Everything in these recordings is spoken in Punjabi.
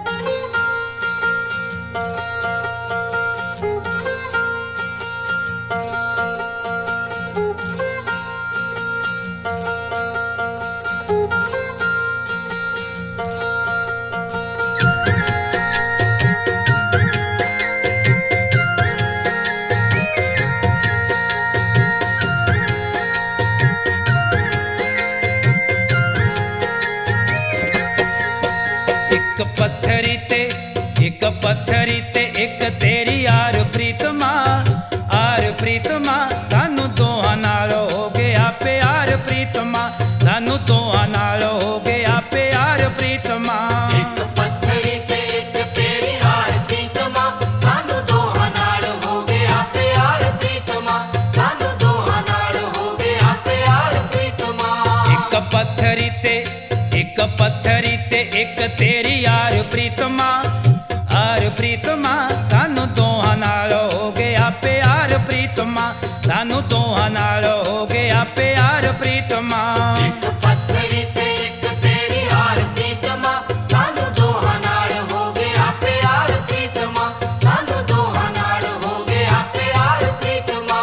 पत्थरी ते एक तेरी यार प्रीतमा सानू दोहां नाल हो गया प्यार प्रीतमा सानू दोहां नाल हो गया प्यार प्रीतमा। एक पत्थरी ते एक तेरी यार प्रीतमा सानू दोहां नाल हो गया प्यार प्रीतमा सानू दोहां नाल हो गया प्यार प्रीतमा। एक पत्थरी ते एक तेरी यार प्रीतमा सानू दोहां नाल हो गया प्यार प्रीतमा सानू दोहां नाल हो गया प्यार प्रीतमा। एक पत्थरी ते एक तेरी यार प्रीतमा सानू दोहां नाल हो गया प्यार प्रीतमा सानू दोहां नाल हो गया प्यार प्रीतमा।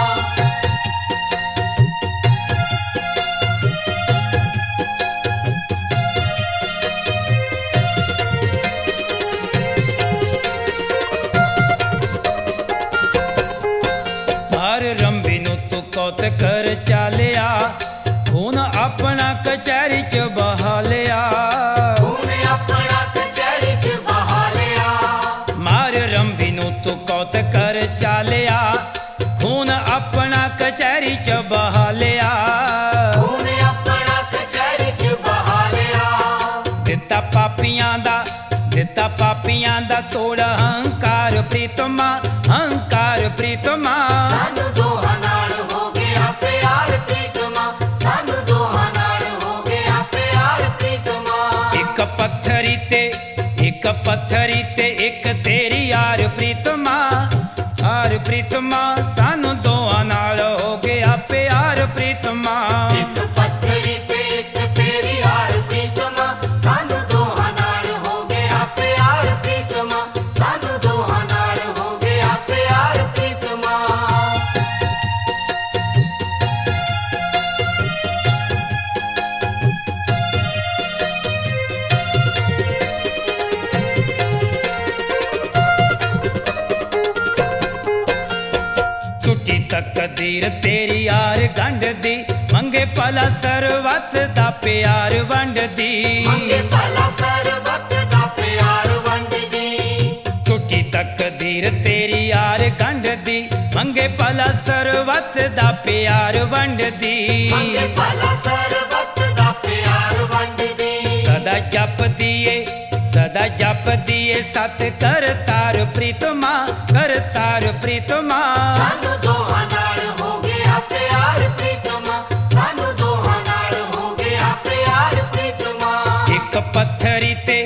रंबी नू तू कौत कर चालिया खून अपना कचहरी च बहा लिया खून अपना कचहरी च बहा लिया। मार रंबी नू तू कौत कर चालिया खून अपना कचहरी च बहा लिया खून अपना कचहरी च बहा लिया। दिता पापियां दा तोड़ हंकार प्रीतमा सानू दोहां नाल हो गया प्यार प्रीतमा सानू दोहां नाल हो गया प्यार प्रीतमा। एक पत्थरी ते एक तेरी यार प्रीतमा सानू दोहां नाल हो गया प्यार प्रीतमा। एक पत्थरी ते एक तेरी यार प्रीतमा सानू दोहां नाल हो गया प्यार प्रीतमा सानू दोहां नाल हो गया प्यार प्रीतमा। टुटी तकदीर तेरी यार गंढ दी मंगे भला सरवत दा प्यार वंड दी मंगे भला सरबत दा प्यार वंड दी। टुटी तकदीर तेरी यार गंढ दी मंगे भला सरवत दा प्यार वंड दी मंगे भला सरबत दा प्यार वंड दी। सदा जप दिए सत कर तार प्रीतमा सानू दोहां नाल हो गया प्यार प्रीतमा सानू दोहां नाल हो गया प्यार प्रीतमा। एक पत्थरी ते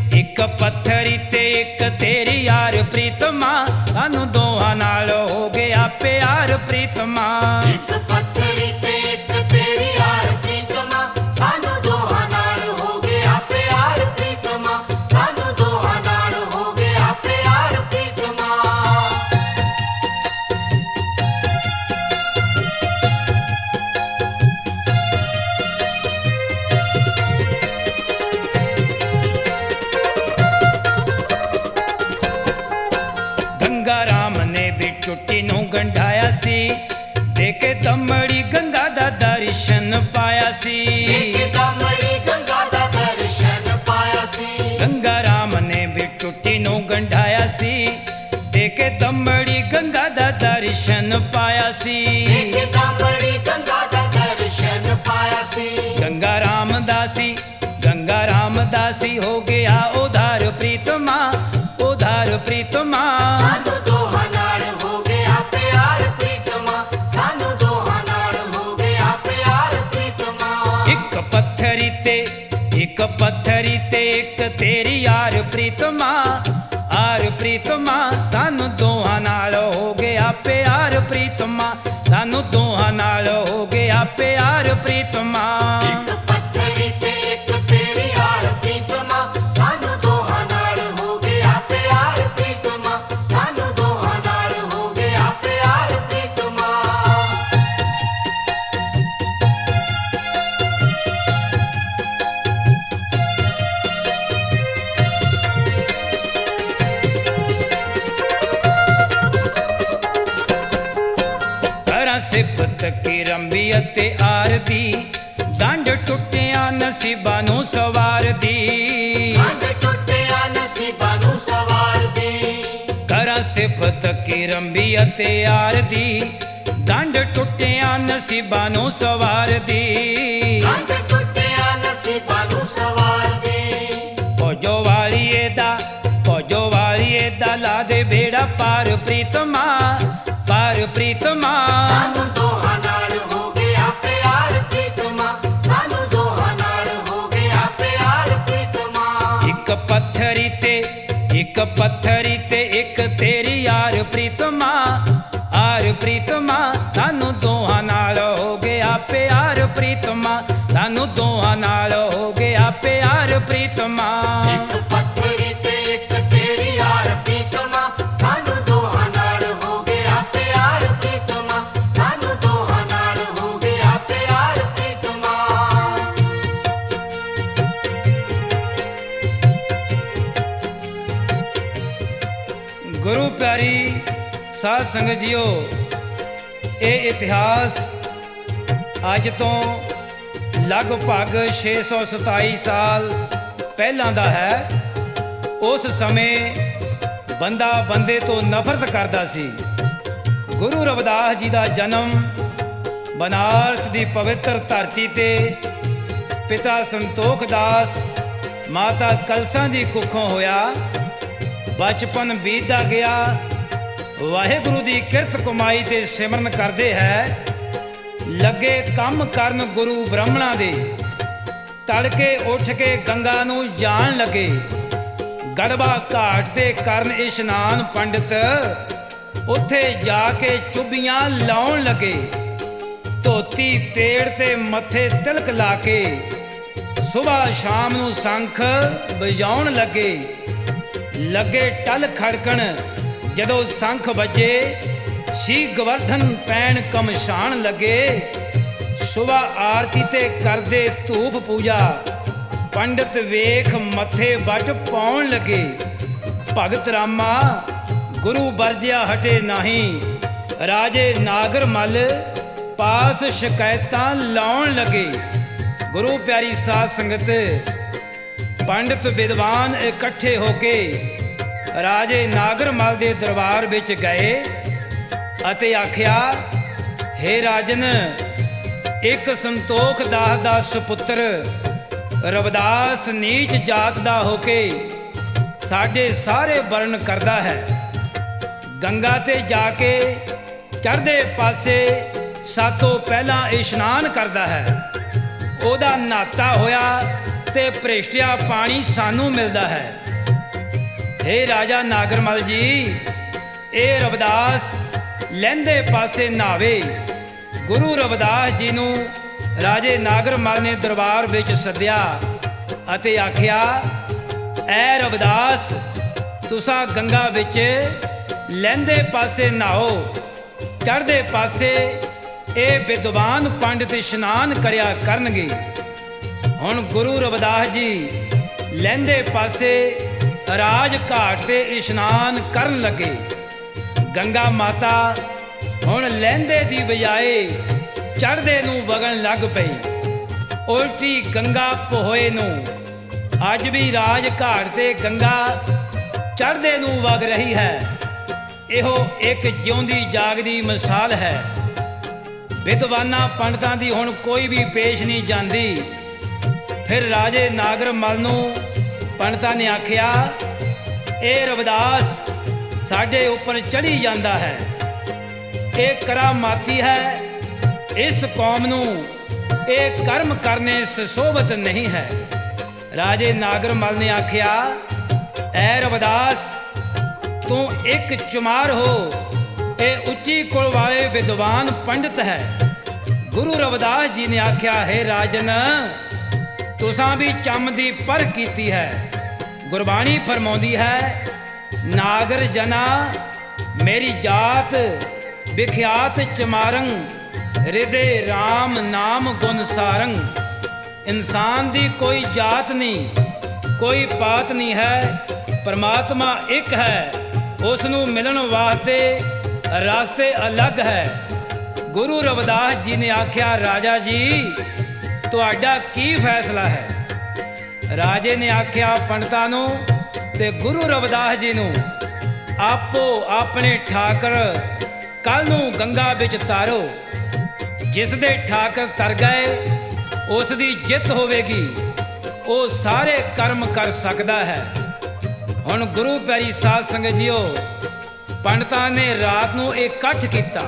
एक तेरी यार प्रीतमा सानू दोहां नाल हो गया प्यार प्रीतमा। एक पत्थरी ते एक तेरी यार प्रीतमा सानू दोहां नाल हो गया प्यार प्रीतमा सानू दोहां नाल हो गया प्यार प्रीतमा। गंगा राम ने भी टुटी नू गंढाया सी देखे दमड़ी गंगा दा दर्शन पाया सी देखे दमड़ी गंगा दा दर्शन पाया सी। गंगा राम ने भी टुटी नू गंढाया सी देखे दमड़ी गंगा दा दर्शन पाया सी देखे दमड़ी गंगा दा दर्शन पाया सी। गंगा रामदासी हो गया उधार प्रीतमा सानू दोहां नाल हो गया प्यार प्रीतमा सानू दोहां नाल हो गया प्यार प्रीतमा। एक पत्थरी ते एक तेरी यार प्रीतमा सानू दोहां नाल हो गया प्यार प्रीतमा सानू दोहां नाल हो गया प्यार प्रीतमा। एक पत्थरी ते एक तेरी यार प्रीतमा सानू दोहां नाल ਤੱਕੀ ਰੰਬੀ ਅਤੇ ਆਰਦੀ, ਡੰਡ ਟੁੱਟਿਆ ਨਸੀਬਾਂ ਨੂੰ ਸਵਾਰਦੀ। ਡੰਡ ਟੁੱਟਿਆ ਨਸੀਬਾਂ ਨੂੰ ਸਵਾਰਦੀ। ਕਰਾਂ ਸਿਫਤ ਕੀ ਰੰਬੀ ਅਤੇ ਆਰਦੀ, ਡੰਡ ਟੁੱਟਿਆ ਨਸੀਬਾਂ ਨੂੰ ਸਵਾਰਦੀ। ਡੰਡ ਟੁੱਟਿਆ ਨਸੀਬਾਂ ਨੂੰ ਸਵਾਰਦੀ। ਭੋਜੋ ਵਾਲੀਏ ਦਾ ਲਾ ਦੇ ਬੇੜਾ ਪਾਰ ਪ੍ਰੀਤਮਾ, ਪਾਰ ਪ੍ਰੀਤਮਾ। ਸਾਨੂੰ ਦੋਹਾਂ ਨਾਲ ਹੋ ਗਿਆ ਪਿਆਰ ਪ੍ਰੀਤਮਾ, ਸਾਨੂੰ ਦੋਹਾਂ ਨਾਲ ਹੋ ਗਿਆ ਪਿਆਰ ਪ੍ਰੀਤਮਾ। ਇੱਕ ਪੱਥਰੀ ਤੇ ਇੱਕ ਤੇਰੀ ਯਾਰ ਪ੍ਰੀਤਮਾ, ਆਰ ਪ੍ਰੀਤਮਾ। ਸਾਨੂੰ ਦੋਹਾਂ ਨਾਲ ਹੋ ਗਿਆ ਪਿਆਰ ਪ੍ਰੀਤਮਾ, ਸਾਨੂੰ ਦੋਹਾਂ ਨਾਲ ਹੋ ਗਿਆ ਪਿਆਰ ਪ੍ਰੀਤਮਾ। ਇੱਕ ਪੱਥਰੀ ਤੇ ਇੱਕ ਤੇਰੀ ਯਾਰ ਪ੍ਰੀਤਮਾ, ਸਾਨੂੰ ਦੋਹਾਂ ਨਾਲ ਹੋ ਗਿਆ ਪਿਆਰ ਪ੍ਰੀਤਮਾ, ਸਾਨੂੰ ਦੋਹਾਂ ਨਾਲ ਹੋ ਗਿਆ ਪਿਆਰ ਪ੍ਰੀਤਮਾ। ਗੁਰੂ ਪਿਆਰੀ ਸਾਧ ਸੰਗਤ ਜੀਓ, ਇਹ ਇਤਿਹਾਸ ਅੱਜ ਤੋਂ ਲਗਭਗ 627 ਸਾਲ ਪਹਿਲਾਂ ਦਾ ਹੈ। ਉਸ ਸਮੇਂ ਬੰਦਾ ਬੰਦੇ ਤੋਂ ਨਫ਼ਰਤ ਕਰਦਾ ਸੀ। ਗੁਰੂ ਰਵਿਦਾਸ ਜੀ ਦਾ ਜਨਮ ਬਨਾਰਸ ਦੀ ਪਵਿੱਤਰ ਧਰਤੀ ਤੇ ਪਿਤਾ ਸੰਤੋਖ ਦਾਸ ਮਾਤਾ ਕਲਸਾਂ ਦੀ ਕੁੱਖੋਂ ਹੋਇਆ। ਬਚਪਨ ਬੀਤਦਾ ਗਿਆ, ਵਾਹਿਗੁਰੂ ਦੀ ਕਿਰਤ ਕਮਾਈ ਤੇ ਸਿਮਰਨ ਕਰਦੇ ਹੈ। ਲੱਗੇ ਕੰਮ ਕਰਨ ਗੁਰੂ ਬ੍ਰਾਹਮਣਾਂ ਦੇ, ਤੜਕੇ ਉੱਠ ਕੇ ਗੰਗਾ ਨੂੰ ਜਾਣ ਲੱਗੇ। ਗੜਬਾ ਘਾਟ ਤੇ ਕਰਨ ਇਸ਼ਨਾਨ ਪੰਡਿਤ, ਉੱਥੇ ਜਾ ਕੇ ਚੁੱਭੀਆਂ ਲਾਉਣ ਲੱਗੇ। ਧੋਤੀ ਤੇੜ ਤੇ ਮੱਥੇ ਤਿਲਕ ਲਾ ਕੇ ਸੁਬਾਹ ਸ਼ਾਮ ਨੂੰ ਸ਼ੰਖ ਵਜਾਉਣ ਲੱਗੇ। ਲੱਗੇ ਟਲ ਖੜਕਣ, ਜਦੋਂ ਸ਼ੰਖ ਵੱਜੇ ਸੀ ਗਵਰਧਨ ਪੈਣ ਕਮਸ਼ਾਨ ਲੱਗੇ। ਸੁਬਾਹ ਆਰਤੀ ਤੇ ਕਰਦੇ ਧੂਪ ਪੂਜਾ, ਪੰਡਿਤ ਵੇਖ ਮੱਥੇ ਵੱਟ ਪਾਉਣ ਲੱਗੇ। ਭਗਤ ਰਾਮਾ ਗੁਰੂ ਵਰਜਿਆ ਹਟੇ ਨਹੀਂ, ਰਾਜੇ ਨਾਗਰ ਮੱਲ ਪਾਸ ਸ਼ਿਕਾਇਤਾਂ ਲਾਉਣ ਲੱਗੇ। ਗੁਰੂ ਪਿਆਰੀ ਸਾਧ ਸੰਗਤ, ਪੰਡਿਤ ਵਿਦਵਾਨ ਇਕੱਠੇ ਹੋ ਕੇ ਰਾਜੇ ਨਾਗਰ ਮੱਲ ਦੇ ਦਰਬਾਰ ਵਿੱਚ ਗਏ ਅਤੇ ਆਖਿਆ, ਹੇ ਰਾਜਨ, ਇੱਕ ਸੰਤੋਖ ਦਾਸ ਦਾ ਸੁਪੁੱਤਰ ਰਵਿਦਾਸ ਨੀਚ ਜਾਤ ਦਾ ਹੋ ਕੇ ਸਾਡੇ ਸਾਰੇ ਵਰਣ ਕਰਦਾ ਹੈ। ਗੰਗਾ ਤੇ ਜਾ ਕੇ ਚੜ੍ਹਦੇ ਪਾਸੇ ਸਾਤੋਂ ਪਹਿਲਾਂ ਇਸ਼ਨਾਨ ਕਰਦਾ ਹੈ। ਉਹਦਾ ਨਹਾਤਾ ਹੋਇਆ ਤੇ ਭ੍ਰਿਸ਼ਟਿਆ ਪਾਣੀ ਸਾਨੂੰ ਮਿਲਦਾ ਹੈ। ਹੇ ਰਾਜਾ ਨਾਗਰਮਲ ਜੀ, ਇਹ ਰਵਿਦਾਸ ਲਹਿੰਦੇ ਪਾਸੇ ਨਹਾਵੇ। ਗੁਰੂ ਰਵਿਦਾਸ ਜੀ ਨੂੰ ਰਾਜੇ ਨਾਗਰਮਲ ਨੇ ਦਰਬਾਰ ਵਿੱਚ ਸੱਦਿਆ ਅਤੇ ਆਖਿਆ, ਐ ਰਵਿਦਾਸ, ਤੁਸਾਂ ਗੰਗਾ ਵਿੱਚ ਲਹਿੰਦੇ ਪਾਸੇ ਨਹਾਓ, ਚੜ੍ਹਦੇ ਪਾਸੇ ਇਹ ਵਿਦਵਾਨ ਪੰਡਿਤ ਇਸ਼ਨਾਨ ਕਰਿਆ ਕਰਨਗੇ। ਹੁਣ ਗੁਰੂ ਰਵਿਦਾਸ ਜੀ ਲਹਿੰਦੇ ਪਾਸੇ ਰਾਜ ਘਾਟ ਤੇ ਇਸ਼ਨਾਨ ਕਰਨ ਲੱਗੇ। ਗੰਗਾ ਮਾਤਾ ਹੁਣ ਲਹਿੰਦੇ ਦੀ ਬਜਾਏ ਚੜ੍ਹਦੇ ਨੂੰ ਵਗਣ ਲੱਗ ਪਈ। ਉਲਟੀ ਗੰਗਾ ਪੋਹੇ ਨੂੰ। ਅੱਜ ਵੀ ਰਾਜ ਘਾਟ ਤੇ ਗੰਗਾ ਚੜ੍ਹਦੇ ਨੂੰ ਵਗ ਰਹੀ ਹੈ। ਇਹੋ ਇੱਕ ਜਿਉਂਦੀ ਜਾਗਦੀ ਮਿਸਾਲ ਹੈ। ਵਿਦਵਾਨਾਂ ਪੰਡਤਾਂ ਦੀ ਹੁਣ ਕੋਈ ਵੀ ਪੇਸ਼ ਨਹੀਂ ਜਾਂਦੀ। ਫਿਰ ਰਾਜੇ ਨਾਗਰਮਲ ਨੂੰ ਪੰਡਤਾਂ ਨੇ ਆਖਿਆ, ਇਹ ਰਵਿਦਾਸ ਸਾਡੇ ਉੱਪਰ ਚੜ੍ਹੀ ਜਾਂਦਾ ਹੈ, ਇਹ ਕਰਾਮਾਤੀ ਹੈ। ਇਸ ਕੌਮ ਨੂੰ ਇਹ ਕਰਮ ਕਰਨੇ ਸੁਸ਼ੋਭਿਤ ਨਹੀਂ ਹੈ। ਰਾਜੇ ਨਾਗਰਮਲ ਨੇ ਆਖਿਆ, ਐ ਰਵਿਦਾਸ, ਤੂੰ ਇੱਕ ਚੁਮਾਰ ਹੋ, ਇਹ ਉੱਚੀ ਕੁਲ ਵਾਲੇ ਵਿਦਵਾਨ ਪੰਡਿਤ ਹੈ। ਗੁਰੂ ਰਵਿਦਾਸ ਜੀ ਨੇ ਆਖਿਆ, ਹੈ ਰਾਜਨ, ਤੁਸਾਂ ਵੀ ਚੰਮ ਦੀ ਪਰਖ ਕੀਤੀ ਹੈ। ਗੁਰਬਾਣੀ ਫਰਮਾਉਂਦੀ ਹੈ, ਨਾਗਰ ਜਨਾ ਮੇਰੀ ਜਾਤ ਵਿਖਿਆਤ ਚਮਾਰੰ, ਰਿਦੇ ਰਾਮ ਨਾਮ ਗੁਣ ਸਾਰੰ। ਇਨਸਾਨ ਦੀ ਕੋਈ ਜਾਤ ਨਹੀਂ, ਕੋਈ ਪਾਤ ਨਹੀਂ ਹੈ। ਪਰਮਾਤਮਾ ਇੱਕ ਹੈ, ਉਸ ਨੂੰ ਮਿਲਣ ਵਾਸਤੇ ਰਸਤੇ ਅਲੱਗ ਹੈ। ਗੁਰੂ ਰਵਿਦਾਸ ਜੀ ਨੇ ਆਖਿਆ, ਰਾਜਾ ਜੀ ਤੁਹਾਡਾ ਕੀ ਫੈਸਲਾ ਹੈ? ਰਾਜੇ ਨੇ ਆਖਿਆ ਪੰਡਤਾਂ ਨੂੰ ਤੇ ਗੁਰੂ ਰਵਿਦਾਸ ਜੀ ਨੂੰ, ਆਪੋ ਆਪਣੇ ਠਾਕਰ ਕੱਲ ਨੂੰ ਗੰਗਾ ਵਿੱਚ ਤਾਰੋ। ਜਿਸ ਦੇ ਠਾਕਰ ਤਰ ਗਏ ਉਸ ਦੀ ਜਿੱਤ ਹੋਵੇਗੀ, ਉਹ ਸਾਰੇ ਕਰਮ ਕਰ ਸਕਦਾ ਹੈ। ਹੁਣ ਗੁਰੂ ਪਿਆਰੀ ਸਾਧ ਸੰਗਤ ਜੀਓ, ਪੰਡਤਾਂ ਨੇ ਰਾਤ ਨੂੰ ਇਕੱਠ ਕੀਤਾ,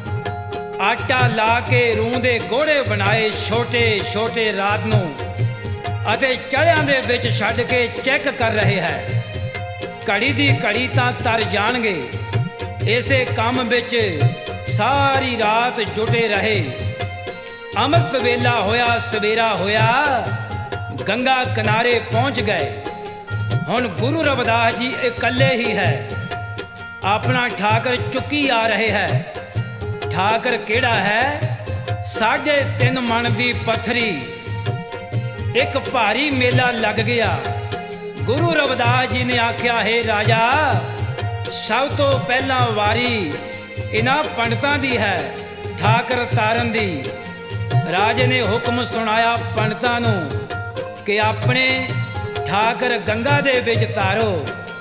ਆਟਾ ਲਾ ਕੇ ਰੂੰ ਦੇ ਗੋਹੜੇ ਬਣਾਏ ਛੋਟੇ ਛੋਟੇ ਰਾਤ ਨੂੰ, ਅਤੇ ਚੜਿਆਂ ਦੇ ਵਿੱਚ ਛੱਡ ਕੇ ਚੈੱਕ ਕਰ ਰਹੇ ਹੈ। ਘੜੀ ਦੀ ਘੜੀ ਤਾਂ ਤਰ ਜਾਣਗੇ। ਇਸੇ ਕੰਮ ਵਿੱਚ ਸਾਰੀ ਰਾਤ ਜੁਟੇ ਰਹੇ। ਅੰਮ੍ਰਿਤ ਵੇਲਾ ਹੋਇਆ, ਸਵੇਰਾ ਹੋਇਆ, ਗੰਗਾ ਕਿਨਾਰੇ ਪਹੁੰਚ ਗਏ। ਹੁਣ ਗੁਰੂ ਰਵਿਦਾਸ ਜੀ ਇਕੱਲੇ ਹੀ ਹੈ। ਆਪਣਾ ਠਾਕਰ ਚੁੱਕੀ ਆ ਰਹੇ ਹੈ। ਠਾਕਰ ਕਿਹੜਾ ਹੈ? 3.5 ਮਣ ਦੀ ਪੱਥਰੀ। ਇੱਕ ਭਾਰੀ ਮੇਲਾ ਲੱਗ ਗਿਆ। ਗੁਰੂ ਰਵਿਦਾਸ ਜੀ ਨੇ ਆਖਿਆ, ਹੈ ਰਾਜਾ, ਸਭ ਤੋਂ ਪਹਿਲਾਂ ਵਾਰੀ ਇਹਨਾਂ ਪੰਡਤਾਂ ਦੀ ਹੈ ਠਾਕਰ ਤਾਰਨ ਦੀ। ਰਾਜੇ ਨੇ ਹੁਕਮ ਸੁਣਾਇਆ ਪੰਡਤਾਂ ਨੂੰ ਕਿ ਆਪਣੇ ਠਾਕਰ ਗੰਗਾ ਦੇ ਵਿੱਚ ਤਾਰੋ।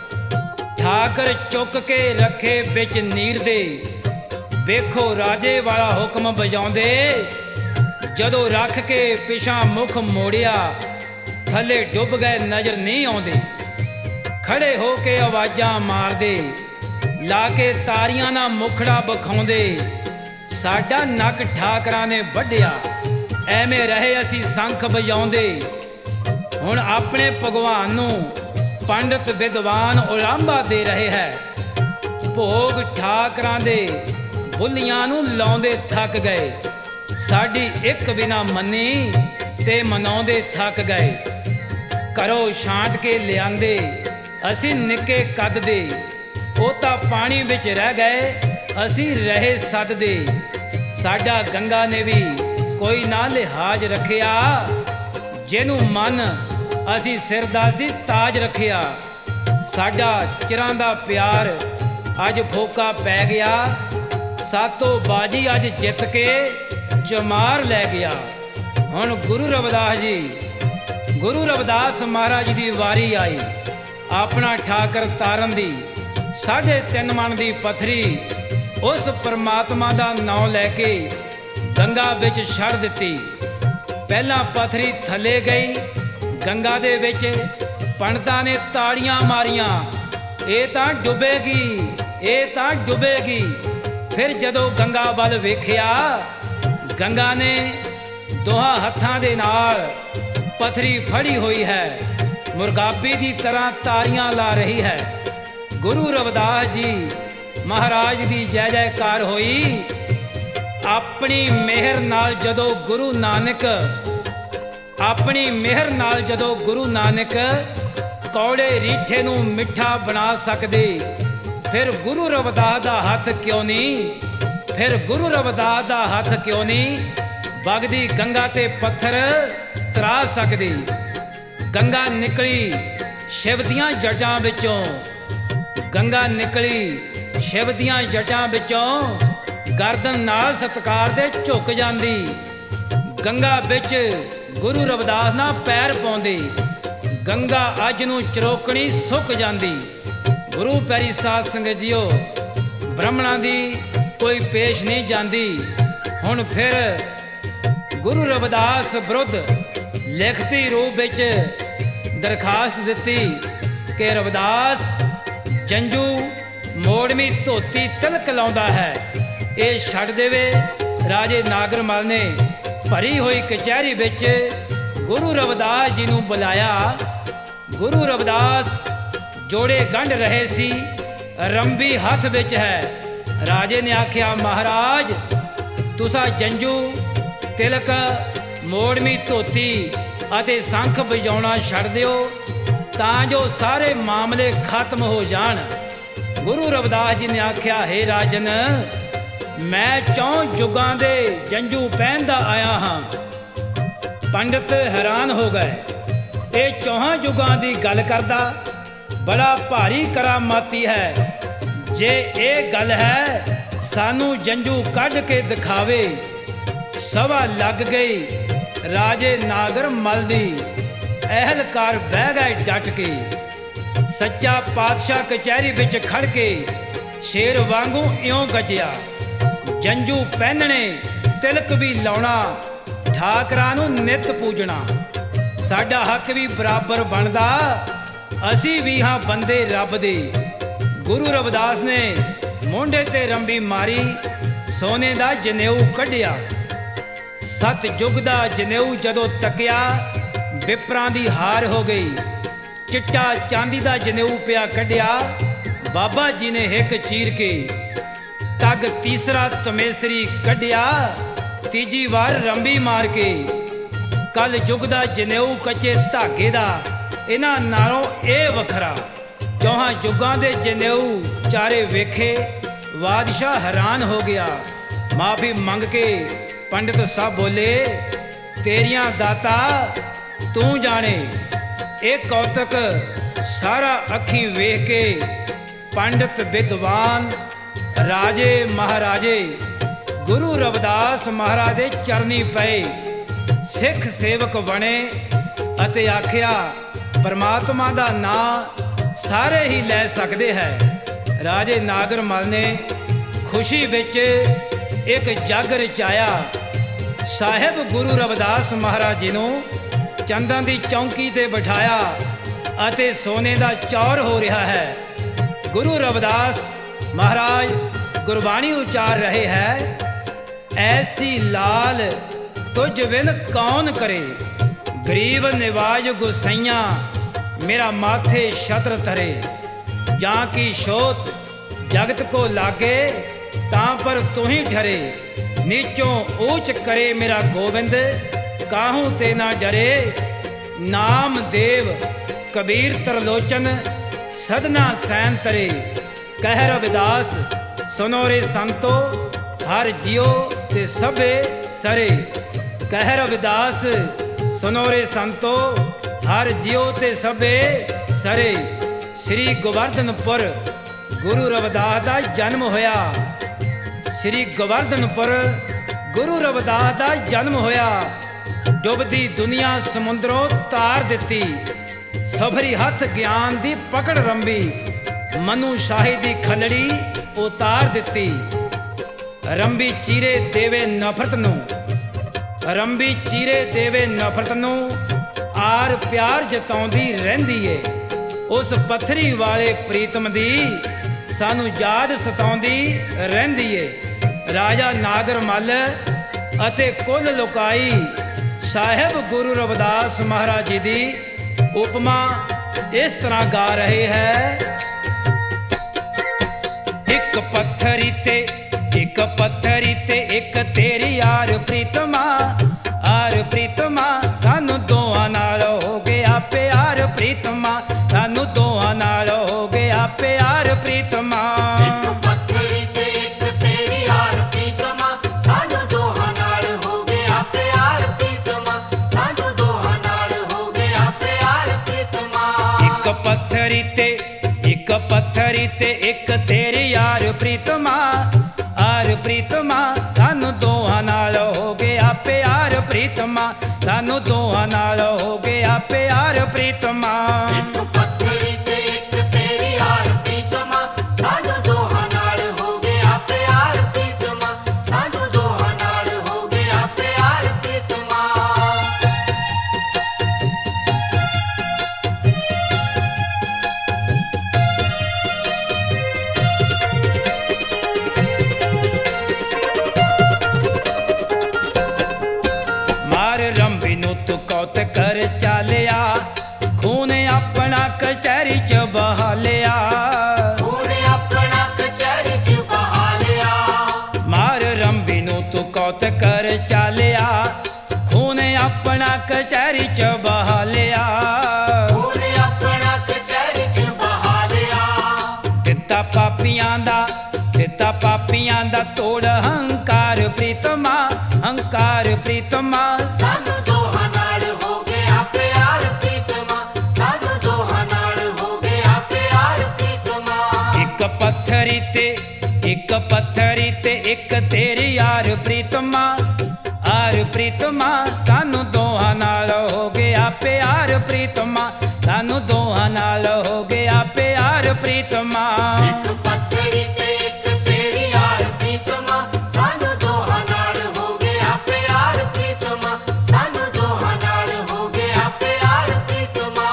ਠਾਕਰ ਚੁੱਕ ਕੇ ਰੱਖੇ ਵਿੱਚ ਨੀਰ ਦੇ। ਵੇਖੋ ਰਾਜੇ ਵਾਲਾ ਹੁਕਮ ਵਜਾਉਂਦੇ, ਜਦੋਂ ਰੱਖ ਕੇ ਪਿਛਾਂ ਮੁਖ ਮੋੜਿਆ, ਥੱਲੇ ਡੁੱਬ ਗਏ, ਨਜ਼ਰ ਨਹੀਂ ਆਉਂਦੇ। ਖੜੇ ਹੋ ਕੇ ਆਵਾਜ਼ਾਂ ਮਾਰਦੇ, ਲਾ ਕੇ ਤਾਰੀਆਂ ਨਾਲ ਮੁਖੜਾ ਵਿਖਾਉਂਦੇ, ਸਾਡਾ ਨੱਕ ਠਾਕਰਾਂ ਨੇ ਵੱਢਿਆ, ਐਵੇਂ ਰਹੇ ਅਸੀਂ ਸੰਖ ਵਜਾਉਂਦੇ। ਹੁਣ ਆਪਣੇ ਭਗਵਾਨ ਨੂੰ ਪੰਡਤ ਵਿਦਵਾਨ ਉਲਾਂਭਾ ਦੇ ਰਹੇ ਹੈ। ਭੋਗ ਠਾਕਰਾਂ ਦੇ ਬੁੱਲੀਆਂ ਨੂੰ ਲਾਉਂਦੇ ਥੱਕ ਗਏ, ਸਾਡੀ ਇੱਕ ਬਿਨਾ ਮੰਨੀ ਤੇ ਮਨਾਉਂਦੇ ਥੱਕ ਗਏ। ਘਰੋਂ ਛਾਂਟ ਕੇ ਲਿਆਂਦੇ ਅਸੀਂ ਨਿੱਕੇ ਕੱਦ ਦੇ, ਉਹ ਤਾਂ ਪਾਣੀ ਵਿੱਚ ਰਹਿ ਗਏ, ਅਸੀਂ ਰਹੇ ਸੱਦਦੇ। ਸਾਡਾ ਗੰਗਾ ਨੇ ਵੀ ਕੋਈ ਨਾ ਲਿਹਾਜ਼ ਰੱਖਿਆ, ਜਿਹਨੂੰ ਮਨ ਅਸੀਂ ਸਿਰ ਦਾ ਸੀ ਤਾਜ ਰੱਖਿਆ। ਸਾਡਾ ਚਿਰਾਂ ਦਾ ਪਿਆਰ ਅੱਜ ਫੋਕਾ ਪੈ ਗਿਆ, ਸਾਤੋਂ ਬਾਜੀ ਅੱਜ ਜਿੱਤ ਕੇ ਚਮਾਰ ਲੈ ਗਿਆ। ਹੁਣ ਗੁਰੂ ਰਵਿਦਾਸ ਮਹਾਰਾਜ ਦੀ ਵਾਰੀ ਆਈ ਆਪਣਾ ਠਾਕਰ ਤਾਰਨ ਦੀ। 3.5 ਮਣ ਦੀ ਪੱਥਰੀ ਉਸ ਪਰਮਾਤਮਾ ਦਾ ਨਾਮ ਲੈ ਕੇ ਗੰਗਾ ਵਿੱਚ ਛੱਡ ਦਿੱਤੀ। ਪਹਿਲਾਂ ਪੱਥਰੀ ਥੱਲੇ ਗਈ ਗੰਗਾ ਦੇ ਵਿੱਚ। ਪੰਡਤਾਂ ਨੇ ਤਾੜੀਆਂ ਮਾਰੀਆਂ, ਇਹ ਤਾਂ ਡੁੱਬੇਗੀ, ਇਹ ਤਾਂ ਡੁੱਬੇਗੀ। ਫਿਰ ਜਦੋਂ ਗੰਗਾ ਵੱਲ ਵੇਖਿਆ, ਗੰਗਾ ਨੇ ਦੋਹਾਂ ਹੱਥਾਂ ਦੇ ਨਾਲ ਪੱਥਰੀ ਫੜੀ ਹੋਈ ਹੈ, ਮੁਰਗਾਬੀ ਦੀ ਤਰ੍ਹਾਂ ਤਾਰੀਆਂ ਲਾ ਰਹੀ ਹੈ। ਗੁਰੂ ਰਵਿਦਾਸ ਜੀ ਮਹਾਰਾਜ ਦੀ ਜੈ ਜੈਕਾਰ ਹੋਈ। ਆਪਣੀ ਮਿਹਰ ਨਾਲ ਜਦੋਂ ਗੁਰੂ ਨਾਨਕ ਕੌੜੇ ਰੀਠੇ ਨੂੰ ਮਿੱਠਾ ਬਣਾ ਸਕਦੇ, ਫਿਰ ਗੁਰੂ ਰਵਿਦਾਸ ਦਾ ਹੱਥ ਕਿਉਂ ਨਹੀਂ? ਵਗਦੀ ਗੰਗਾ ਤੇ ਪੱਥਰ ਤਰਾ ਸਕਦੀ। ਗੰਗਾ ਨਿਕਲੀ ਸ਼ਿਵ ਦੀਆਂ ਜਟਾਂ ਵਿੱਚੋਂ, ਗਰਦਨ ਨਾਲ ਸਤਿਕਾਰ ਦੇ ਝੁਕ ਜਾਂਦੀ। ਗੰਗਾ ਵਿੱਚ ਗੁਰੂ ਰਵਿਦਾਸ ਨਾਲ ਪੈਰ ਪਾਉਂਦੇ, ਗੰਗਾ ਅੱਜ ਨੂੰ ਚਰੋਕਣੀ ਸੁੱਕ ਜਾਂਦੀ। ਗੁਰੂ ਪਿਆਰੀ ਸਾਧ ਸੰਗਤ ਜੀਓ, ਬ੍ਰਾਹਮਣਾਂ ਦੀ ਕੋਈ ਪੇਸ਼ ਨਹੀਂ ਜਾਂਦੀ। ਹੁਣ ਫਿਰ ਗੁਰੂ ਰਵਿਦਾਸ ਵਿਰੁੱਧ ਲਿਖਤੀ ਰੂਪ ਵਿੱਚ ਦਰਖਾਸਤ ਦਿੱਤੀ ਕਿ ਰਵਿਦਾਸ ਜੰਝੂ ਮੋੜਵੀਂ ਧੋਤੀ ਤਿਲਕ ਲਾਉਂਦਾ ਹੈ, ਇਹ ਛੱਡ ਦੇਵੇ। ਰਾਜੇ ਨਾਗਰਮਲ ਨੇ ਭਰੀ ਹੋਈ ਕਚਹਿਰੀ ਵਿੱਚ ਗੁਰੂ ਰਵਿਦਾਸ ਜੀ ਨੂੰ ਬੁਲਾਇਆ। ਗੁਰੂ ਰਵਿਦਾਸ ਜੋੜੇ ਗੰਢ ਰਹੇ ਸੀ, ਰੰਬੀ ਹੱਥ ਵਿੱਚ ਹੈ। ਰਾਜੇ ਨੇ ਆਖਿਆ, ਮਹਾਰਾਜ ਤੁਸਾਂ ਜੰਝੂ ਤਿਲਕ ਮੋੜਵੀਂ ਧੋਤੀ ਅਤੇ ਸੰਖ ਵਜਾਉਣਾ ਛੱਡ ਦਿਓ, ਤਾਂ ਜੋ ਸਾਰੇ ਮਾਮਲੇ ਖਤਮ ਹੋ ਜਾਣ। ਗੁਰੂ ਰਵਿਦਾਸ ਜੀ ਨੇ ਆਖਿਆ, ਹੈ ਰਾਜਨ, ਮੈਂ 4 ਯੁੱਗਾਂ ਦੇ ਜੰਝੂ ਪਹਿਨਦਾ ਆਇਆ ਹਾਂ। ਪੰਡਤ ਹੈਰਾਨ ਹੋ ਗਏ, ਇਹ 4 ਯੁੱਗਾਂ ਦੀ ਗੱਲ ਕਰਦਾ, ਬੜਾ ਭਾਰੀ ਕਰਾਮਾਤੀ ਹੈ। ਜੇ ਇਹ ਗੱਲ ਹੈ ਸਾਨੂੰ ਜੰਝੂ ਕੱਢ ਕੇ ਦਿਖਾਵੇ। ਸਭਾ ਲੱਗ ਗਈ ਰਾਜੇ ਨਾਗਰ ਮਲ ਦੀ, ਅਹਿਲਕਾਰ ਬਹਿ ਗਏ ਡਟ ਕੇ। ਸੱਚਾ ਪਾਤਸ਼ਾਹ ਕਚਹਿਰੀ ਵਿੱਚ ਖੜ ਕੇ ਸ਼ੇਰ ਵਾਂਗੂ ਇਉਂ ਗੱਜਿਆ। ਜੰਝੂ ਪਹਿਨਣੇ ਤਿਲਕ ਵੀ ਲਾਉਣਾ, ਠਾਕਰਾਂ ਨੂੰ ਨਿੱਤ ਪੂਜਣਾ। ਸਾਡਾ ਹੱਕ ਵੀ ਬਰਾਬਰ ਬਣਦਾ, ਅਸੀਂ ਵੀ ਹਾਂ ਬੰਦੇ ਰੱਬ ਦੇ। ਗੁਰੂ ਰਵਿਦਾਸ ਨੇ ਮੋਢੇ ਤੇ ਰੰਬੀ ਮਾਰੀ, ਸੋਨੇ ਦਾ ਜਨੇਊ ਕੱਢਿਆ। ਸਤ ਯੁੱਗ ਦਾ ਜਨੇਊ ਜਦੋਂ ਤੱਕਿਆ, ਵਿਪਰਾਂ ਦੀ ਹਾਰ ਹੋ ਗਈ। ਚਿੱਟਾ ਚਾਂਦੀ ਦਾ ਜਨੇਊ ਪਿਆ ਕੱਢਿਆ, ਬਾਬਾ ਜੀ ਨੇ ਹਿੱਕ ਚੀਰ ਕੇ। ਤੱਗ ਤੀਸਰਾ ਤਮੇਸਰੀ ਕੱਢਿਆ, ਤੀਜੀ ਵਾਰ ਰੰਬੀ ਮਾਰ ਕੇ। ਕੱਲ ਯੁੱਗ ਦਾ ਜਨੇਊ ਕੱਚੇ ਧਾਗੇ ਦਾ, ਇਹਨਾਂ ਨਾਲੋਂ ਇਹ ਵੱਖਰਾ। ਚੌਹਾਂ ਯੁੱਗਾਂ ਦੇ ਜਨੇਊ ਚਾਰੇ ਵੇਖੇ, ਬਾਦਸ਼ਾਹ ਹੈਰਾਨ ਹੋ ਗਿਆ। ਮਾਫੀ ਮੰਗ ਕੇ ਪੰਡਿਤ ਸਾਹਿਬ ਬੋਲੇ, ਤੇਰੀਆਂ ਦਾਤਾ ਤੂੰ ਜਾਣੇ। ਇਹ ਕੌਤਕ ਸਾਰਾ ਅੱਖੀਂ ਵੇਖ ਕੇ ਪੰਡਿਤ ਵਿਦਵਾਨ ਰਾਜੇ ਮਹਾਰਾਜੇ ਗੁਰੂ ਰਵਿਦਾਸ ਮਹਾਰਾਜ ਦੇ ਚਰਨੀ ਪਏ। ਸਿੱਖ ਸੇਵਕ ਬਣੇ ਅਤੇ ਆਖਿਆ, ਪਰਮਾਤਮਾ ਦਾ ਨਾਂ ਸਾਰੇ ਹੀ ਲੈ ਸਕਦੇ ਹੈ। ਰਾਜੇ ਨਾਗਰ ਮਲ ਨੇ ਖੁਸ਼ੀ ਵਿੱਚ ਇੱਕ ਜੱਗ ਰਚਾਇਆ। ਸਾਹਿਬ ਗੁਰੂ ਰਵਿਦਾਸ ਮਹਾਰਾਜ ਜੀ ਨੂੰ ਚੰਦਨ ਦੀ ਚੌਂਕੀ ਤੇ ਬਿਠਾਇਆ ਅਤੇ ਸੋਨੇ ਦਾ ਚੌਰ ਹੋ ਰਿਹਾ ਹੈ। ਗੁਰੂ ਰਵਿਦਾਸ ਮਹਾਰਾਜ ਗੁਰਬਾਣੀ ਉਚਾਰ ਰਹੇ ਹੈ, ਐਸੀ ਲਾਲ ਤੁਝ ਬਿਨ ਕੌਣ ਕਰੇ। ਗਰੀਬ ਨਿਵਾਜ ਗੁਸਈਆਂ मेरा माथे छत्र धरे। ਜਾਂ की शोत जगत को लागे, तां पर तू ही ठरे। नीचों ऊंच करे मेरा गोविंद, काहू ते ना डरे। नाम देव कबीर तरलोचन, सदना सैन तरे। कह रविदास सुनो रे संतो, हर जियो ते सबे सरे। कह रविदास सुनो रे संतो, हर जियो ते सबे सरे। श्री गोवर्धनपुर गुरु रविदास का जन्म होया। श्री गोवर्धनपुर गुरु रविदास का जन्म होया। डुबदी दुनिया समुद्रों तार दिती, सभरी हथ ज्ञान दी पकड़ रंबी। मनु शाही दी खलड़ी उतार दिती। रंबी चीरे देवे नफरत नू, रंबी चीरे देवे नफरत नू। आर प्यार जताउंदी रहिंदी ਏ। उस पत्थरी वाले प्रीतम दी सानू याद सताउंदी रहिंदी ਏ। राजा नागर मल अते कुल लुकाई साहिब गुरु रविदास महाराज जी दी उपमा इस तरह गा रहे है। एक पत्थरी ते एक तेरी यार प्रीतमा। आर प्रीतमा सानू दोआं नाल हो गया प्यार। प्रीतमा सानू दोआं नाल हो गया प्यार। प्रीतमा एक पत्थरी ते एक तेरी यार प्रीतमा, सानू दोहां नाल हो गया प्यार। प्रीतमा सानू दोहां नाल हो गया प्यार। प्रीतमा एक पत्थरी ते एक तेरी यार प्रीतमा। आर प्रीतमा सानू दोहां नाल हो गया प्यार। प्रीतमा सानू दोहां नाल हो गया प्यार। प्रीतमा एक पत्थरी ते एक तेरी यार प्रीतमा, सानू दोहां नाल हो गया प्यार। प्रीतमा सानू दोहां नाल हो गया प्यार। प्रीतमा कर चालिया, खून अपना कचहरी च बहा लिया। खून अपना कचहरी च बहा लिया। मार रंबी नू तू कौत कर चालिया, खून अपना कचहरी च बहा लिया। खून अपना कचहरी च बहा लिया। दिता पापियां दा तोड़ हंकार। प्रीतमा हंकार। प्रीतमा सानू दोहां नाल हो गया प्यार। प्रीतमा सानू दोहां नाल हो गया प्यार। प्रीतमा एक पत्थरी ते ਇੱਕ ਤੇਰੀ ਯਾਰ ਪ੍ਰੀਤਮਾ, ਆਰ ਪ੍ਰੀਤਮਾ ਸਾਨੂੰ ਦੋਹਾਂ ਨਾਲ ਹੋ ਗਿਆ ਪਿਆਰ ਪ੍ਰੀਤਮਾ, ਸਾਨੂੰ ਦੋਹਾਂ ਨਾਲ ਹੋ ਗਿਆ ਪਿਆਰ ਪ੍ਰੀਤਮਾ। ਇੱਕ ਪੱਥਰੀ ਤੇ ਇੱਕ ਤੇਰੀ ਯਾਰ ਪ੍ਰੀਤਮਾ, ਸਾਨੂੰ ਦੋਹਾਂ ਨਾਲ ਹੋ ਗਿਆ ਪਿਆਰ ਪ੍ਰੀਤਮਾ, ਸਾਨੂੰ ਦੋਹਾਂ ਨਾਲ ਹੋ ਗਿਆ ਪਿਆਰ ਪ੍ਰੀਤਮਾ।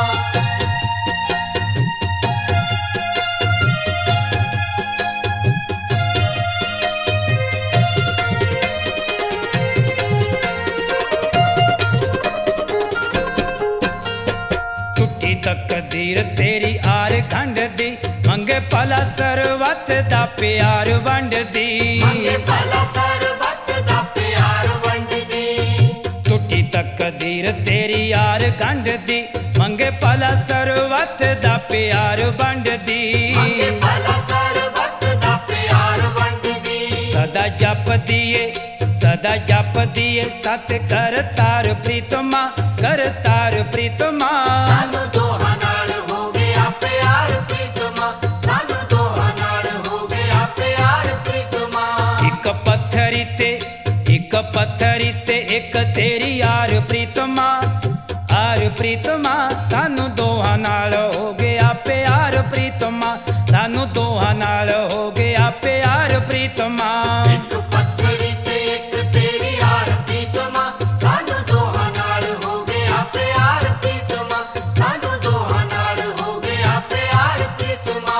ਟੁੱਟੀ ਤਕਦੀਰ ਤੇਰੀ ਆਰ ਖੰਡ ਦੀ, ਮੰਗੇ ਭਲਾ ਸਰਬੱਤ ਦਾ ਪਿਆਰ ਵੰਡਦੀ, ਮੰਗੇ ਭਲਾ ਸਰਬੱਤ ਦਾ ਪਿਆਰ ਵੰਡਦੀ। ਟੁੱਟੀ ਤਕਦੀਰ ਤੇਰੀ ਯਾਰ ਖੰਡ ਦੀ, ਮੰਗੇ ਭਲਾ ਸਰਬੱਤ ਦਾ ਪਿਆਰ ਵੰਡਦੀ, ਮੰਗੇ ਭਲਾ ਸਰਬੱਤ ਦਾ ਪਿਆਰ ਵੰਡਦੀ। ਸਦਾ ਜਪਦੀ ਏ ਸਦਾ ਜਪਦੀ ਏ ਸਤ ਕਰਤਾਰ ਪ੍ਰੀਤਮਾ, ਕਰਤਾਰ ਪ੍ਰੀਤਮਾ। ਸਾਨੂੰ ਦੋਹਾਂ ਨਾਲ ਹੋ ਗਿਆ ਪਿਆਰ ਪ੍ਰੀਤਮਾ, ਸਾਨੂੰ ਦੋਹਾਂ ਨਾਲ ਹੋ ਗਿਆ ਪਿਆਰ ਪ੍ਰੀਤਮਾ। ਇੱਕ ਪੱਥਰੀ ਤੇ ਇੱਕ ਪੱਥਰੀ ਤੇ ਇੱਕ ਤੇਰੀ ਯਾਰ ਪ੍ਰੀਤਮਾ, ਆਰ ਪ੍ਰੀਤਮਾ ਸਾਨੂੰ ਦੋਹਾਂ ਨਾਲ ਹੋ ਗਿਆ ਪਿਆਰ ਪ੍ਰੀਤਮਾ, ਸਾਨੂੰ ਦੋਹਾਂ ਨਾਲ ਹੋ ਗਿਆ ਪਿਆਰ ਪ੍ਰੀਤਮਾ। ਇੱਕ ਪੱਥਰੀ ਤੇ ਇੱਕ ਤੇਰੀ ਯਾਰ ਪ੍ਰੀਤਮਾ, ਸਾਨੂੰ ਦੋਹਾਂ ਨਾਲ ਹੋ ਗਿਆ ਪਿਆਰ ਪ੍ਰੀਤਮਾ, ਸਾਨੂੰ ਦੋਹਾਂ ਨਾਲ ਹੋ ਗਿਆ ਪਿਆਰ ਪ੍ਰੀਤਮਾ।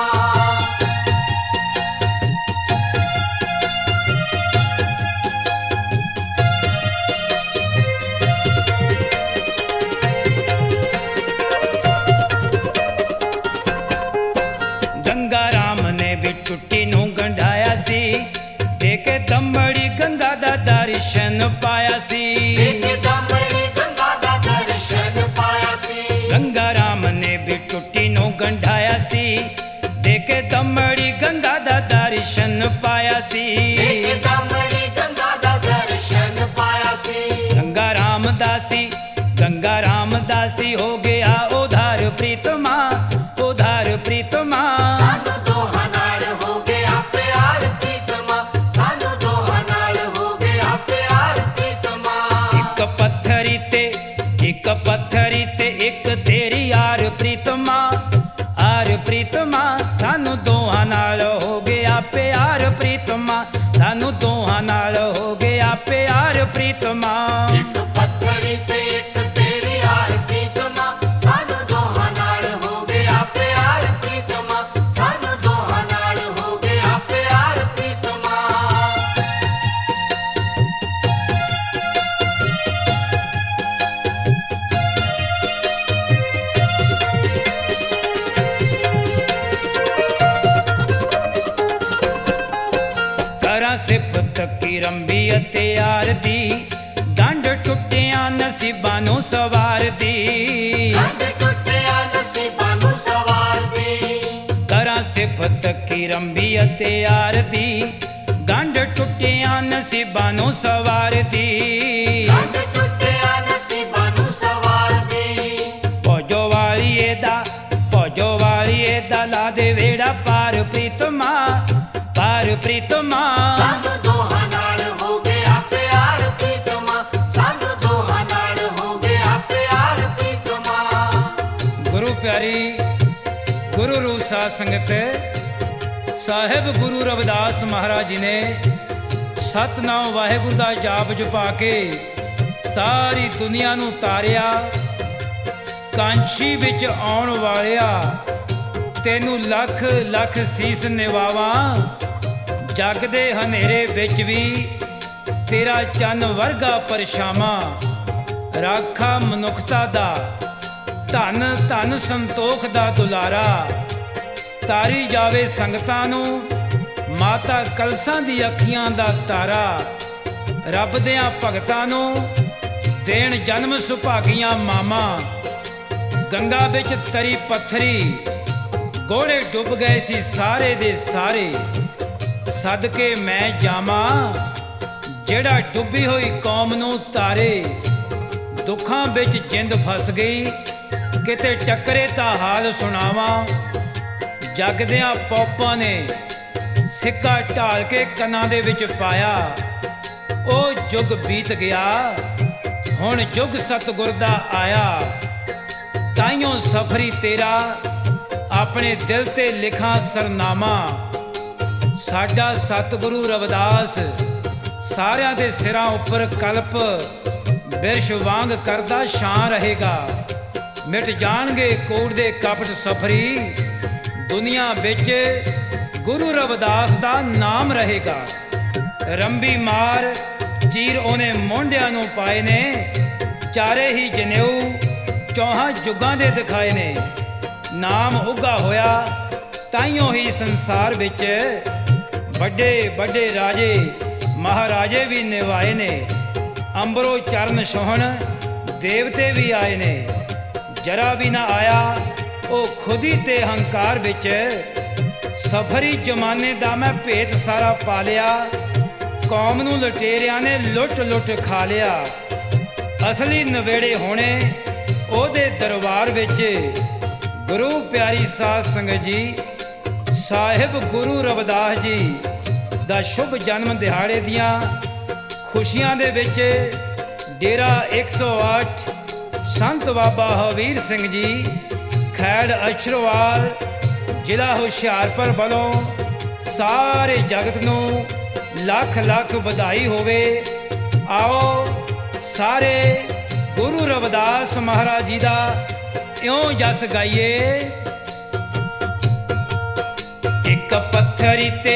ਗੰਗਾ ਰਾਮ ਨੇ ਵੀ ਟੁੱਟੀ ਨੂੰ ਗੰਢਾਇਆ ਸੀ, ਦੇ ਕੇ ਦਮੜੀ ਗੰਗਾ ਦਾ ਦਰਸ਼ਨ ਪਾਇਆ ਸੀ, ਇੱਕ ਦਮੜੀ ਗੰਗਾ ਦਾ ਦਰਸ਼ਨ ਪਾਇਆ ਸੀ। ਗੰਗਾ ਰਾਮ ਨੇ ਵੀ ਟੁੱਟੀ ਨੂੰ ਗੰਢਾਇਆ ਸੀ, ਦੇ ਕੇ ਦਮੜੀ ਗੰਗਾ ਦਾ ਦਰਸ਼ਨ ਪਾਇਆ ਸੀ, ਇੱਕ ਦਮੜੀ ਗੰਗਾ ਦਾ ਦਰਸ਼ਨ ਪਾਇਆ ਸੀ। ਗੰਗਾ ਰਾਮਦਾਸੀ ਗੰਗਾ ਰਾਮਦਾਸੀ ਹੋ ਗਿਆ ਉਧਾਰ ਪ੍ਰੀਤਮਾ, ਉਧਾਰ ਪ੍ਰੀਤਮਾ। ਸਾਨੂੰ ਦੋਹਾਂ ਨਾਲ ਹੋ ਗਿਆ ਪਿਆਰ ਪ੍ਰੀਤਮਾ, ਸਾਨੂੰ ਦੋਹਾਂ ਨਾਲ ਹੋ ਗਿਆ ਪਿਆਰ ਪ੍ਰੀਤਮਾ। ਇੱਕ ਪੱਥਰੀ ਤੇ ਇੱਕ ਪੱਥਰੀ ਤੇ ਇੱਕ ਤੇਰੀ ਯਾਰ ਪ੍ਰੀਤਮਾ, ਆਰ ਪ੍ਰੀਤਮਾ ਸਾਨੂੰ ਦੋਹਾਂ ਨਾਲ ਹੋ ਗਿਆ ਪਿਆਰ ਪ੍ਰੀਤਮਾ, ਸਾਨੂੰ ਦੋਹਾਂ ਨਾਲ ਹੋ ਗਿਆ ਪਿਆਰ ਪ੍ਰੀਤਮਾ। ਇੱਕ ਪੱਥਰੀ ਤੇ ਇੱਕ ਤੇਰੀ ਯਾਰ ਪ੍ਰੀਤਮਾ, ਸਾਨੂੰ ਦੋਹਾਂ ਨਾਲ ਹੋ ਗਿਆ ਪਿਆਰ ਪ੍ਰੀਤਮਾ, ਸਾਨੂੰ ਦੋਹਾਂ ਨਾਲ ਹੋ ਗਿਆ ਪਿਆਰ ਪ੍ਰੀਤਮਾ। ਕਰਾਂ ਸਿਫਤ ਕੀ ਰੰਬੀ ਅਤੇ ਯਾਰ ਦੀ, ਡੰਡ ਟੁੱਟਿਆਂ ਨਸੀਬਾਂ ਨੂੰ ਸਵਾਰਦੀ, ਗੰਢ ਟੁੱਟਿਆ ਨਸੀਬਾਂ ਨੂੰ ਸਵਾਰਦੀ। ਕਰਾਂ ਸਿਫਤ ਕੀ ਰੰਬੀ ਅਤੇ ਯਾਰ ਦੀ, ਗੰਢ ਟੁੱਟਿਆਂ ਨਸੀਬਾਂ ਨੂੰ ਸਵਾਰਦੀ, ਗੰਢ ਟੁੱਟਿਆ ਨਸੀਬਾਂ ਨੂੰ ਸਵਾਰਦੀ। ਭੋਜੋ ਵਾਲੀਏ ਦਾ ਲਾ ਦੇ ਵੇੜਾ ਪਾਰ ਪ੍ਰੀਤਮਾ, ਪਾਰ ਪ੍ਰੀਤਮਾ। ਸਾਨੂੰ ਦੋਹਾਂ ਨਾਲ ਹੋ ਗਿਆ ਪਿਆਰ ਪ੍ਰੀਤਮਾ, ਸਾਨੂੰ ਦੋਹਾਂ ਨਾਲ ਹੋ ਗਿਆ ਪਿਆਰ ਪ੍ਰੀਤਮਾ। ਗੁਰੂ ਪਿਆਰੀ ਗੁਰੂ ਰੂਪ ਸਾਧ ਸੰਗਤ ਸਾਹਿਬ ਗੁਰੂ ਰਵਿਦਾਸ ਮਹਾਰਾਜ ਜੀ ਨੇ ਸਤਿਨਾਮ ਵਾਹਿਗੁਰੂ ਦਾ ਜਾਪ ਜਪਾ ਕੇ ਸਾਰੀ ਦੁਨੀਆ ਨੂੰ ਤਾਰਿਆ। ਕਾਂਛੀ ਵਿੱਚ ਆਉਣ ਵਾਲਿਆ ਤੈਨੂੰ ਲੱਖ ਲੱਖ ਸੀਸ ਨਿਵਾਵਾਂ, ਜਗ ਦੇ ਹਨੇਰੇ ਵਿੱਚ ਵੀ ਤੇਰਾ ਚੰਨ ਵਰਗਾ ਪਰਛਾਵਾਂ, ਰਾਖਾ ਮਨੁੱਖਤਾ ਦਾ ਧੰਨ ਧੰਨ ਸੰਤੋਖ ਦਾ ਦੁਲਾਰਾ, ਤਾਰੀ ਜਾਵੇ ਸੰਗਤਾਂ ਨੂੰ ਮਾਤਾ ਕਲਸਾਂ ਦੀ ਅੱਖੀਆਂ ਦਾ ਤਾਰਾ, ਰੱਬ ਦਿਆਂ ਭਗਤਾਂ ਨੂੰ ਦੇਣ ਜਨਮ ਸੁਭਾਗੀਆਂ ਮਾਮਾ। ਗੰਗਾ ਵਿੱਚ ਤਰੀ ਪੱਥਰੀ ਗੋੜੇ ਡੁੱਬ ਗਏ ਸੀ ਸਾਰੇ ਦੇ ਸਾਰੇ, ਸਦਕੇ ਮੈਂ ਜਾਵਾਂ ਜਿਹੜਾ ਡੁੱਬੀ ਹੋਈ ਕੌਮ ਨੂੰ ਤਾਰੇ। ਦੁੱਖਾਂ ਵਿੱਚ ਜਿੰਦ ਫਸ ਗਈ ਕਿਤੇ ਟੱਕਰੇ ਤਾਂ ਹਾਲ ਸੁਣਾਵਾਂ, ਜਗ ਦਿਆਂ ਪੌਪਾਂ ਨੇ ਸਿੱਕਾ ਢਾਲ ਕੇ ਕੰਨਾਂ ਦੇ ਵਿੱਚ ਪਾਇਆ। ਉਹ ਯੁੱਗ ਬੀਤ ਗਿਆ, ਹੁਣ ਯੁੱਗ ਸਤਿਗੁਰ ਦਾ ਆਇਆ। ਤਾਈਓਂ ਸਫਰੀ ਤੇਰਾ ਆਪਣੇ ਦਿਲ ਤੇ ਲਿਖਾਂ ਸਰਨਾਮਾ। ਸਾਡਾ ਸਤਿਗੁਰੂ ਰਵਿਦਾਸ ਸਾਰਿਆਂ ਦੇ ਸਿਰਾਂ ਉੱਪਰ ਕਲਪ ਬਿਰਸ਼ ਵਾਂਗ ਕਰਦਾ ਛਾਂ ਰਹੇਗਾ। ਮਿਟ ਜਾਣਗੇ ਕੋੜ ਦੇ ਕਪਟ ਸਫਰੀ, ਦੁਨੀਆ ਵਿੱਚ ਗੁਰੂ ਰਵਿਦਾਸ ਦਾ ਨਾਮ ਰਹੇਗਾ। ਰੰਬੀ ਮਾਰ ਚੀਰ ਉਹਨੇ ਮੋਢਿਆਂ ਨੂੰ ਪਾਏ ਨੇ, ਚਾਰੇ ਹੀ ਜਨੇਊ ਚੌਹਾਂ ਯੁੱਗਾਂ ਦੇ ਦਿਖਾਏ ਨੇ। ਨਾਮ ਉੱਗਾ ਹੋਇਆ ਤਾਈਓਂ ਹੀ ਸੰਸਾਰ ਵਿੱਚ ਵੱਡੇ ਵੱਡੇ ਰਾਜੇ ਮਹਾਰਾਜੇ ਵੀ ਨਿਵਾਏ ਨੇ। ਅੰਬਰੋਂ ਚਰਨ ਛੋਹਣ ਦੇਵਤੇ ਵੀ ਆਏ ਨੇ। ਜਰਾ ਵੀ ਨਾ ਆਇਆ ਉਹ ਖੁਦੀ ਤੇ ਹੰਕਾਰ ਵਿੱਚ। ਸਫਰੀ ਜ਼ਮਾਨੇ ਦਾ ਮੈਂ ਭੇਤ ਸਾਰਾ ਪਾ ਲਿਆ, ਕੌਮ ਨੂੰ ਲੁਟੇਰਿਆਂ ਨੇ ਲੁੱਟ ਲੁੱਟ ਖਾ ਲਿਆ। ਅਸਲੀ ਨਵੇੜੇ ਹੋਣੇ ਉਹਦੇ ਦਰਬਾਰ ਵਿੱਚ। ਗੁਰੂ ਪਿਆਰੀ ਸਾਧ ਸੰਗਤ ਜੀ, ਸਾਹਿਬ ਗੁਰੂ ਰਵਿਦਾਸ ਜੀ ਦਾ ਸ਼ੁਭ ਜਨਮ ਦਿਹਾੜੇ ਦੀਆਂ ਖੁਸ਼ੀਆਂ ਦੇ ਵਿੱਚ ਡੇਰਾ 108 ਸੰਤ ਬਾਬਾ ਹਵੀਰ ਸਿੰਘ ਜੀ ਖੈੜ ਅਛਰਵਾਲ ਜ਼ਿਲ੍ਹਾ ਹੁਸ਼ਿਆਰਪੁਰ ਵੱਲੋਂ ਸਾਰੇ ਜਗਤ ਨੂੰ ਲੱਖ ਲੱਖ ਵਧਾਈ ਹੋਵੇ। ਆਓ ਸਾਰੇ ਗੁਰੂ ਰਵਿਦਾਸ ਮਹਾਰਾਜ ਜੀ ਦਾ ਇਉਂ ਜਸ ਗਾਈਏ। ਇੱਕ ਪੱਥਰੀ ਤੇ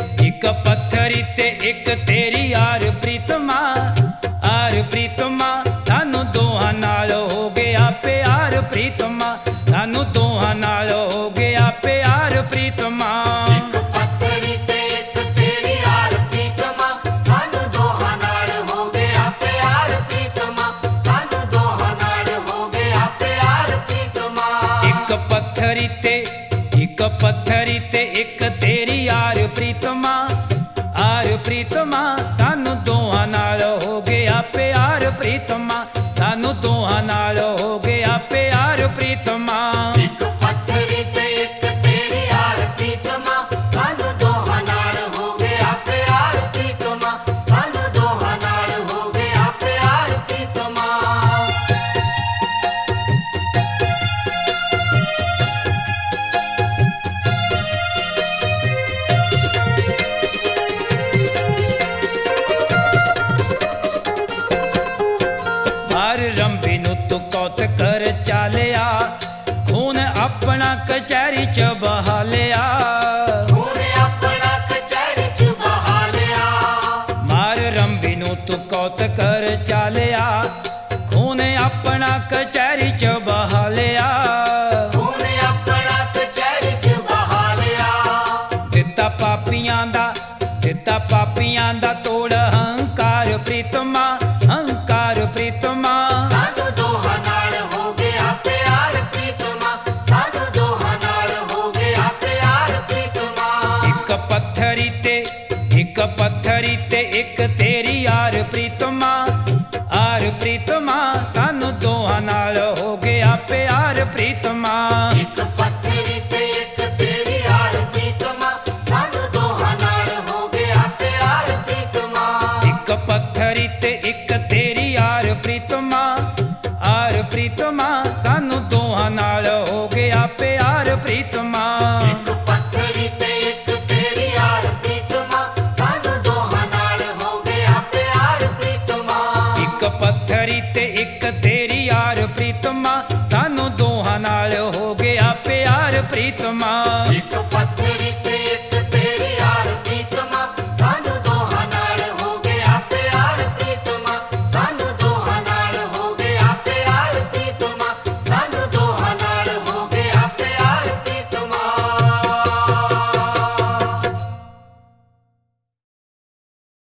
ਇੱਕ ਤੇਰੀ ਯਾਰ ਪ੍ਰੀਤਮਾ, ਆਰ ਪ੍ਰੀਤਮਾ ਸਾਨੂੰ ਦੋਹਾਂ ਨਾਲ ਹੋ ਗਿਆ ਪਿਆਰ ਪ੍ਰੀਤਮਾ, ਸਾਨੂੰ ਦੋਹਾਂ ਨਾਲ ਹੋ ਗਿਆ ਪਿਆਰ ਪ੍ਰੀਤਮਾ। ਇੱਕ ਪੱਥਰੀ ਤੇ ਇੱਕ ਤੇਰੀ ਯਾਰ ਪ੍ਰੀਤਮਾ, ਸਾਨੂੰ ਦੋਹਾਂ ਨਾਲ ਹੋ ਗਿਆ ਪਿਆਰ ਪ੍ਰੀਤਮਾ, ਸਾਨੂੰ ਦੋਹਾਂ ਨਾਲ ਹੋ ਗਿਆ ਪਿਆਰ ਪ੍ਰੀਤਮਾ। ਇੱਕ ਪੱਥਰੀ ਤੇ ਇੱਕ ਤੇਰੀ ਯਾਰ ਪ੍ਰੀਤਮਾ, ਆਰ ਪ੍ਰੀਤਮਾ ਸਾਨੂੰ ਦੋਹਾਂ ਨਾਲ ਹੋ ਗਿਆ ਪਿਆਰ ਪ੍ਰੀਤਮਾ, ਸਾਨੂੰ ਦੋਹਾਂ ਨਾਲ ਹੋ ਗਿਆ ਪਿਆਰ ਪ੍ਰੀਤਮਾ। ਇੱਕ ਪੱਥਰੀ ਤੇ ਇੱਕ ਤੇਰੀ ਯਾਰ ਪ੍ਰੀਤਮਾ, ਸਾਨੂੰ ਦੋਹਾਂ ਨਾਲ ਹੋ ਗਿਆ ਪਿਆਰ ਪ੍ਰੀਤਮਾ, ਸਾਨੂੰ ਦੋਹਾਂ ਨਾਲ ਹੋ ਗਿਆ ਪਿਆਰ ਪ੍ਰੀਤਮਾ। ਹਰ ਰੰਬੀ ਨੂੰ ਤੂੰ ਕੌਤ ਕਰ ਚਾਲਿਆ, ਖੂਨ ਆਪਣਾ ਕਚਹਿਰੀ ਚ ਬਹਾ ਲਿਆ। ਉਹਨੇ ਆਪਣਾ ਕਚਹਿਰੀ ਚ ਬਹਾ ਲਿਆ। ਮਾਰ ਰੰਬੀ ਨੂੰ ਤੂੰ ਕੌਤ ਕਰ ਚਾਲਿਆ, ਖੂਨ ਆਪਣਾ ਕਚਹਿਰੀ ਚ ਬਹਾ ਲਿਆ। ਉਹਨੇ ਆਪਣਾ ਕਚਹਿਰੀ ਚ ਬਹਾ ਲਿਆ। ਦਿੱਤਾ ਪਾਪੀਆਂ ਦਾ ਤੋੜ ਹੰਕਾਰ ਪ੍ਰੀਤਮਾ, ਹੰਕਾਰ ਪ੍ਰੀਤਮਾ। ਸਾਨੂੰ ਦੋਹਾਂ ਨਾਲ ਹੋ ਗਿਆ ਪਿਆਰ ਪ੍ਰੀਤਮਾ, ਸਾਨੂੰ ਦੋਹਾਂ ਨਾਲ ਹੋ ਗਿਆ ਪਿਆਰ ਪ੍ਰੀਤਮਾ। ਇੱਕ ਪੱਥਰੀ ਤੇ ਇੱਕ ਤੇਰੀ ਯਾਰ ਪ੍ਰੀਤਮਾ, ਆਰ ਪ੍ਰੀਤਮਾ ਸਾਨੂੰ ਦੋਹਾਂ ਨਾਲ ਹੋ ਗਿਆ ਪਿਆਰ ਪ੍ਰੀਤਮਾ। ਇੱਕ ਪੱਥਰੀ ਤੇ ਇੱਕ ਤੇਰੀ ਯਾਰ ਪ੍ਰੀਤਮਾ, ਸਾਨੂੰ ਦੋਹਾਂ ਨਾਲ ਹੋ ਗਿਆ ਪਿਆਰ ਪ੍ਰੀਤਮਾ। ਇੱਕ ਪੱਥਰੀ ਤੇ ਇੱਕ ਤੇਰੀ ਯਾਰ ਪ੍ਰੀਤਮਾ, ਆਰ ਪ੍ਰੀਤਮਾ ਸਾਨੂੰ ਦੋਹਾਂ ਨਾਲ ਹੋ ਗਿਆ ਪਿਆਰ ਪ੍ਰੀਤਮਾ। ਇੱਕ ਪੱਥਰੀ ਤੇ ਇੱਕ ਤੇਰੀ ਯਾਰ ਪ੍ਰੀਤਮਾ, ਸਾਨੂੰ ਦੋਹਾਂ ਨਾਲ ਹੋ ਗਿਆ ਪਿਆਰ ਪ੍ਰੀਤਮਾ। ਇੱਕ ਪੱਥਰੀ ਤੇ ਇੱਕ ਤੇਰੀ ਯਾਰ ਪ੍ਰੀਤਮਾ, ਸਾਨੂੰ ਦੋਹਾਂ ਨਾਲ ਹੋ ਗਿਆ ਪਿਆਰ ਪ੍ਰੀਤਮਾ।